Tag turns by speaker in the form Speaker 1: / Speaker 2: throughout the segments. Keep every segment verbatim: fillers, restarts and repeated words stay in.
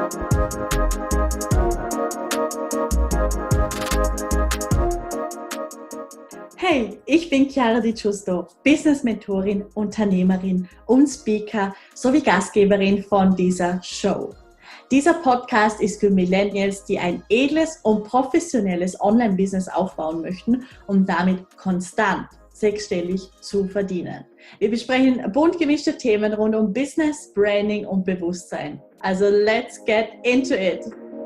Speaker 1: Hey, ich bin Chiara Di Giusto, Business-Mentorin, Unternehmerin und Speaker sowie Gastgeberin von dieser Show. Dieser Podcast ist für Millennials, die ein edles und professionelles Online-Business aufbauen möchten, um damit konstant sechsstellig zu verdienen. Wir besprechen bunt gemischte Themen rund um Business, Branding und Bewusstsein. Also let's get into it!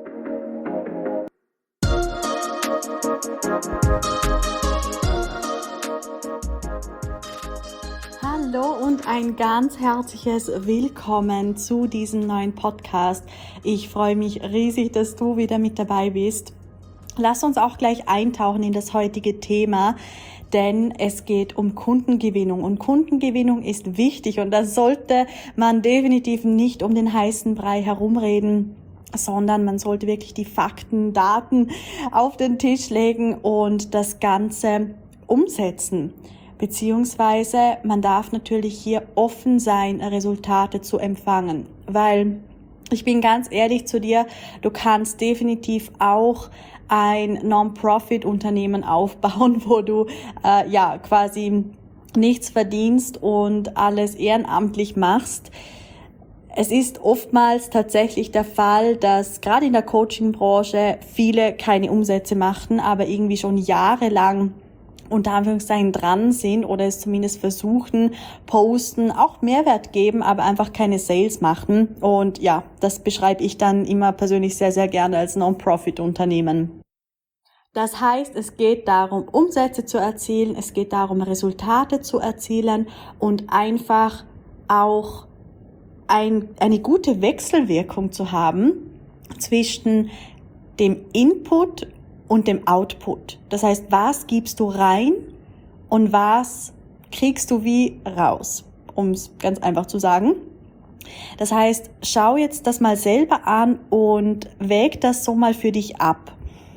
Speaker 1: Hallo und ein ganz herzliches Willkommen zu diesem neuen Podcast. Ich freue mich riesig, dass du wieder mit dabei bist. Lass uns auch gleich eintauchen in das heutige Thema, denn es geht um Kundengewinnung und Kundengewinnung ist wichtig und da sollte man definitiv nicht um den heißen Brei herumreden, sondern man sollte wirklich die Fakten, Daten auf den Tisch legen und das Ganze umsetzen. Beziehungsweise man darf natürlich hier offen sein, Resultate zu empfangen, weil ich bin ganz ehrlich zu dir, du kannst definitiv auch ein Non-Profit-Unternehmen aufbauen, wo du äh, ja quasi nichts verdienst und alles ehrenamtlich machst. Es ist oftmals tatsächlich der Fall, dass gerade in der Coaching-Branche viele keine Umsätze machen, aber irgendwie schon jahrelang unter Anführungszeichen dran sind oder es zumindest versuchen, posten, auch Mehrwert geben, aber einfach keine Sales machen. Und ja, das beschreibe ich dann immer persönlich sehr, sehr gerne als Non-Profit-Unternehmen. Das heißt, es geht darum, Umsätze zu erzielen, es geht darum, Resultate zu erzielen und einfach auch ein, eine gute Wechselwirkung zu haben zwischen dem Input und dem Output. Das heißt, was gibst du rein und was kriegst du wie raus, um es ganz einfach zu sagen. Das heißt, schau jetzt das mal selber an und wäg das so mal für dich ab.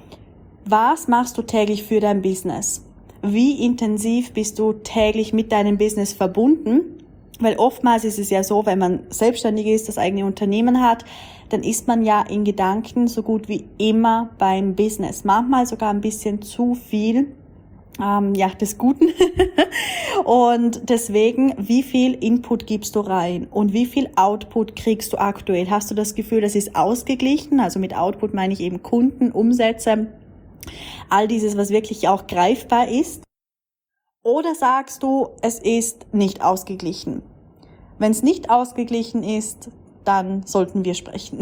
Speaker 1: Was machst du täglich für dein Business? Wie intensiv bist du täglich mit deinem Business verbunden? Weil oftmals ist es ja so, wenn man selbstständig ist, das eigene Unternehmen hat, dann ist man ja in Gedanken so gut wie immer beim Business. Manchmal sogar ein bisschen zu viel, ähm, ja, des Guten. Und deswegen, wie viel Input gibst du rein und wie viel Output kriegst du aktuell? Hast du das Gefühl, das ist ausgeglichen? Also mit Output meine ich eben Kunden, Umsätze, all dieses, was wirklich auch greifbar ist. Oder sagst du, es ist nicht ausgeglichen? Wenn es nicht ausgeglichen ist, dann sollten wir sprechen.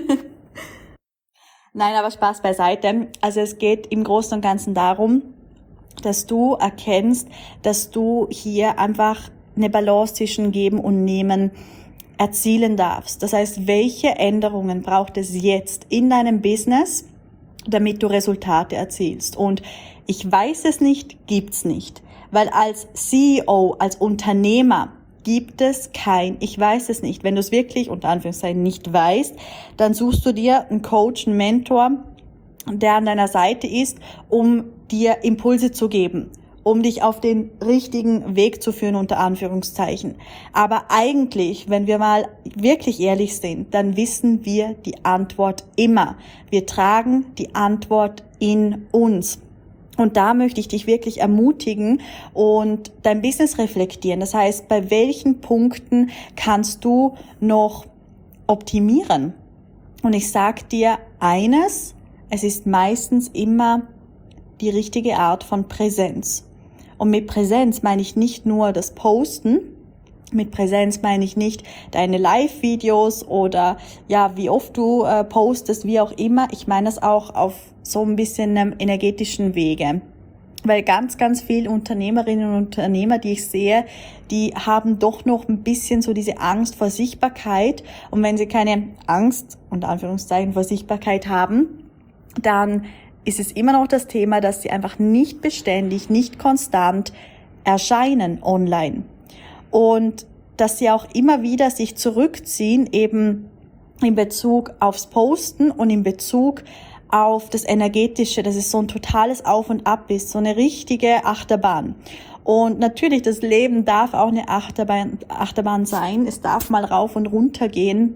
Speaker 1: Nein, aber Spaß beiseite. Also es geht im Großen und Ganzen darum, dass du erkennst, dass du hier einfach eine Balance zwischen Geben und Nehmen erzielen darfst. Das heißt, welche Änderungen braucht es jetzt in deinem Business, damit du Resultate erzielst? Und ich weiß es nicht, gibt's nicht. Weil als C E O, als Unternehmer gibt es kein, ich weiß es nicht. Wenn du es wirklich unter Anführungszeichen nicht weißt, dann suchst du dir einen Coach, einen Mentor, der an deiner Seite ist, um dir Impulse zu geben, um dich auf den richtigen Weg zu führen, unter Anführungszeichen. Aber eigentlich, wenn wir mal wirklich ehrlich sind, dann wissen wir die Antwort immer. Wir tragen die Antwort in uns. Und da möchte ich dich wirklich ermutigen und dein Business reflektieren. Das heißt, bei welchen Punkten kannst du noch optimieren? Und ich sag dir eines, es ist meistens immer die richtige Art von Präsenz. Und mit Präsenz meine ich nicht nur das Posten. Mit Präsenz meine ich nicht deine Live-Videos oder ja, wie oft du äh, postest, wie auch immer. Ich meine das auch auf so ein bisschen einem energetischen Wege. Weil ganz, ganz viele Unternehmerinnen und Unternehmer, die ich sehe, die haben doch noch ein bisschen so diese Angst vor Sichtbarkeit. Und wenn sie keine Angst, unter Anführungszeichen, vor Sichtbarkeit haben, dann ist es immer noch das Thema, dass sie einfach nicht beständig, nicht konstant erscheinen online. Und dass sie auch immer wieder sich zurückziehen, eben in Bezug aufs Posten und in Bezug auf das Energetische, dass es so ein totales Auf und Ab ist, so eine richtige Achterbahn. Und natürlich, das Leben darf auch eine Achterbahn, Achterbahn sein. Es darf mal rauf und runter gehen.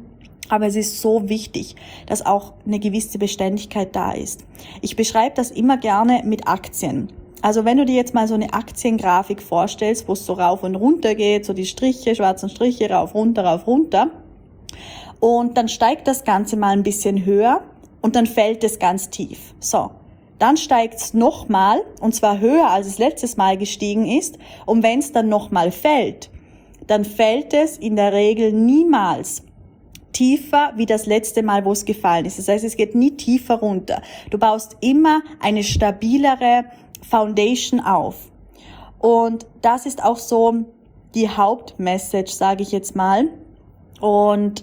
Speaker 1: Aber es ist so wichtig, dass auch eine gewisse Beständigkeit da ist. Ich beschreibe das immer gerne mit Aktien. Also wenn du dir jetzt mal so eine Aktiengrafik vorstellst, wo es so rauf und runter geht, so die Striche, schwarzen Striche, rauf, runter, rauf, runter. Und dann steigt das Ganze mal ein bisschen höher und dann fällt es ganz tief. So, dann steigt es nochmal und zwar höher, als es letztes Mal gestiegen ist. Und wenn es dann nochmal fällt, dann fällt es in der Regel niemals tiefer wie das letzte Mal, wo es gefallen ist. Das heißt, es geht nie tiefer runter. Du baust immer eine stabilere Foundation auf. Und das ist auch so die Hauptmessage, sage ich jetzt mal. Und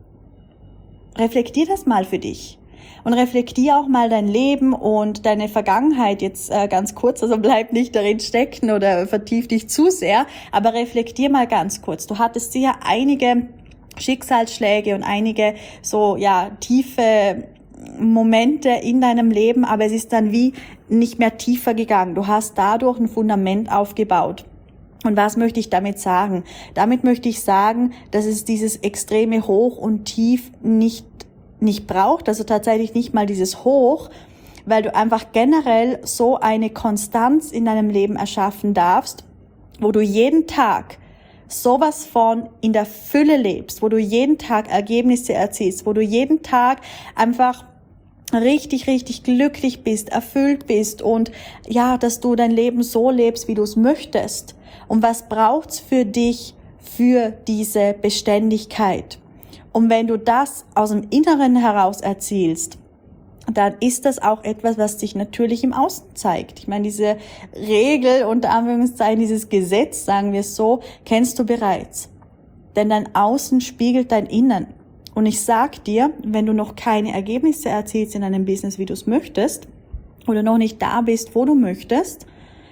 Speaker 1: reflektier das mal für dich. Und reflektier auch mal dein Leben und deine Vergangenheit jetzt äh, ganz kurz. Also bleib nicht darin stecken oder vertief dich zu sehr. Aber reflektier mal ganz kurz. Du hattest sicher einige Schicksalsschläge und einige so ja tiefe Momente in deinem Leben, aber es ist dann wie nicht mehr tiefer gegangen. Du hast dadurch ein Fundament aufgebaut. Und was möchte ich damit sagen? Damit möchte ich sagen, dass es dieses extreme Hoch und Tief nicht nicht braucht, also tatsächlich nicht mal dieses Hoch, weil du einfach generell so eine Konstanz in deinem Leben erschaffen darfst, wo du jeden Tag sowas von in der Fülle lebst, wo du jeden Tag Ergebnisse erzielst, wo du jeden Tag einfach richtig, richtig glücklich bist, erfüllt bist und ja, dass du dein Leben so lebst, wie du es möchtest. Und was braucht's für dich für diese Beständigkeit? Und wenn du das aus dem Inneren heraus erzielst, dann ist das auch etwas, was sich natürlich im Außen zeigt. Ich meine, diese Regel, unter Anführungszeichen, dieses Gesetz, sagen wir es so, kennst du bereits. Denn dein Außen spiegelt dein Innen. Und ich sag dir, wenn du noch keine Ergebnisse erzielst in einem Business, wie du es möchtest, oder noch nicht da bist, wo du möchtest,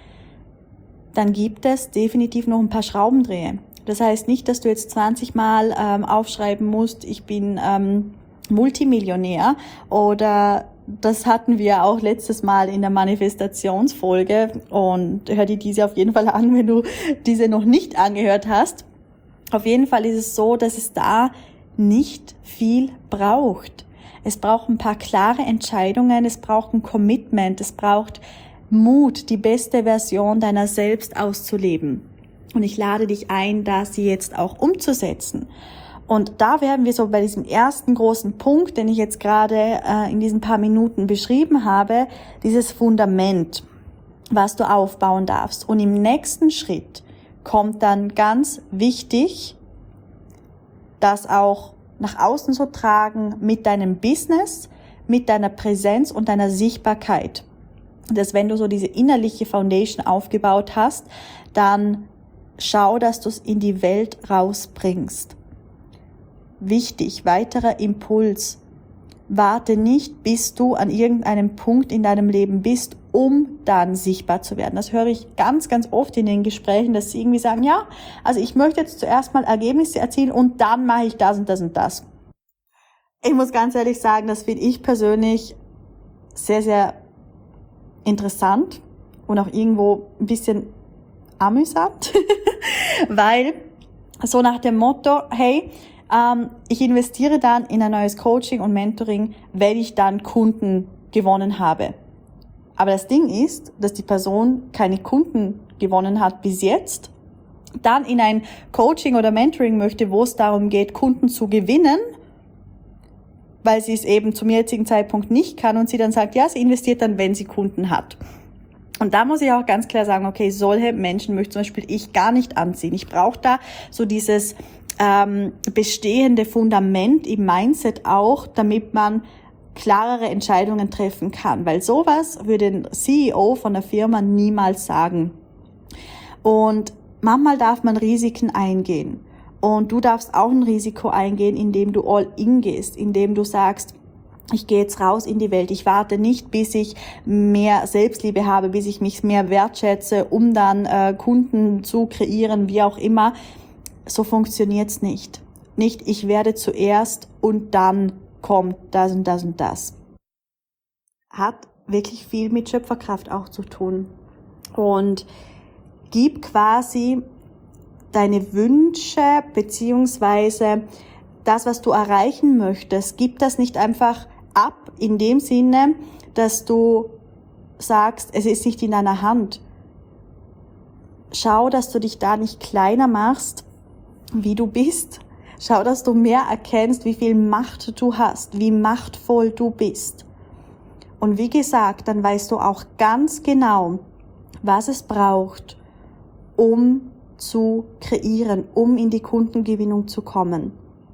Speaker 1: dann gibt es definitiv noch ein paar Schraubendreher. Das heißt nicht, dass du jetzt zwanzig Mal ähm, aufschreiben musst, ich bin ähm, Multimillionär, oder das hatten wir auch letztes Mal in der Manifestationsfolge, und hör dir diese auf jeden Fall an, wenn du diese noch nicht angehört hast. Auf jeden Fall ist es so, dass es da nicht viel braucht. Es braucht ein paar klare Entscheidungen, es braucht ein Commitment, es braucht Mut, die beste Version deiner selbst auszuleben. Und ich lade dich ein, das jetzt auch umzusetzen. Und da werden wir so bei diesem ersten großen Punkt, den ich jetzt gerade äh, in diesen paar Minuten beschrieben habe, dieses Fundament, was du aufbauen darfst. Und im nächsten Schritt kommt dann ganz wichtig, das auch nach außen zu tragen mit deinem Business, mit deiner Präsenz und deiner Sichtbarkeit. Dass wenn du so diese innerliche Foundation aufgebaut hast, dann schau, dass du es in die Welt rausbringst. Wichtig, weiterer Impuls. Warte nicht, bis du an irgendeinem Punkt in deinem Leben bist, um dann sichtbar zu werden. Das höre ich ganz, ganz oft in den Gesprächen, dass sie irgendwie sagen, ja, also ich möchte jetzt zuerst mal Ergebnisse erzielen und dann mache ich das und das und das. Ich muss ganz ehrlich sagen, das finde ich persönlich sehr, sehr interessant und auch irgendwo ein bisschen amüsant, weil so nach dem Motto, hey, ähm, ich investiere dann in ein neues Coaching und Mentoring, wenn ich dann Kunden gewonnen habe. Aber das Ding ist, dass die Person keine Kunden gewonnen hat bis jetzt, dann in ein Coaching oder Mentoring möchte, wo es darum geht, Kunden zu gewinnen, weil sie es eben zum jetzigen Zeitpunkt nicht kann, und sie dann sagt, ja, sie investiert dann, wenn sie Kunden hat. Und da muss ich auch ganz klar sagen, okay, solche Menschen möchte zum Beispiel ich gar nicht anziehen. Ich brauche da so dieses ähm, bestehende Fundament im Mindset auch, damit man klarere Entscheidungen treffen kann. Weil sowas würde ein C E O von der Firma niemals sagen. Und manchmal darf man Risiken eingehen. Und du darfst auch ein Risiko eingehen, indem du all in gehst, indem du sagst, ich gehe jetzt raus in die Welt. Ich warte nicht, bis ich mehr Selbstliebe habe, bis ich mich mehr wertschätze, um dann äh, Kunden zu kreieren, wie auch immer. So funktioniert's nicht. Nicht, ich werde zuerst und dann kommt das und das und das. Hat wirklich viel mit Schöpferkraft auch zu tun. Und gib quasi deine Wünsche beziehungsweise das, was du erreichen möchtest, gib das nicht einfach ab in dem Sinne, dass du sagst, es ist nicht in deiner Hand. Schau, dass du dich da nicht kleiner machst, wie du bist. Schau, dass du mehr erkennst, wie viel Macht du hast, wie machtvoll du bist. Und wie gesagt, dann weißt du auch ganz genau, was es braucht, um zu kreieren, um in die Kundengewinnung zu kommen.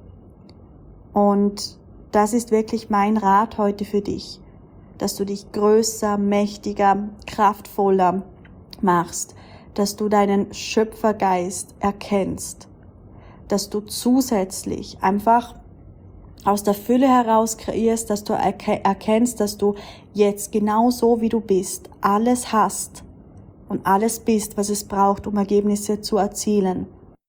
Speaker 1: Und das ist wirklich mein Rat heute für dich, dass du dich größer, mächtiger, kraftvoller machst, dass du deinen Schöpfergeist erkennst, dass du zusätzlich einfach aus der Fülle heraus kreierst, dass du erkennst, dass du jetzt genau so, wie du bist, alles hast und alles bist, was es braucht, um Ergebnisse zu erzielen.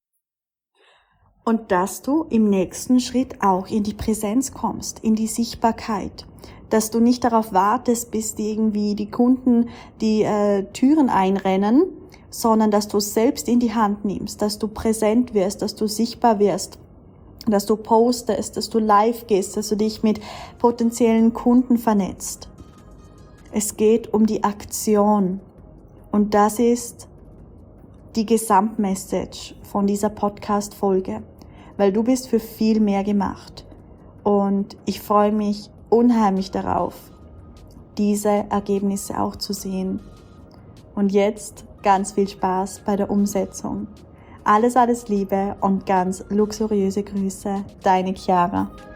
Speaker 1: Und dass du im nächsten Schritt auch in die Präsenz kommst, in die Sichtbarkeit. Dass du nicht darauf wartest, bis die irgendwie die Kunden die äh, Türen einrennen, sondern dass du es selbst in die Hand nimmst, dass du präsent wirst, dass du sichtbar wirst, dass du postest, dass du live gehst, dass du dich mit potenziellen Kunden vernetzt. Es geht um die Aktion und das ist die Gesamtmessage von dieser Podcast-Folge, weil du bist für viel mehr gemacht und ich freue mich unheimlich darauf, diese Ergebnisse auch zu sehen. Und jetzt ganz viel Spaß bei der Umsetzung. Alles, alles Liebe und ganz luxuriöse Grüße, deine Chiara.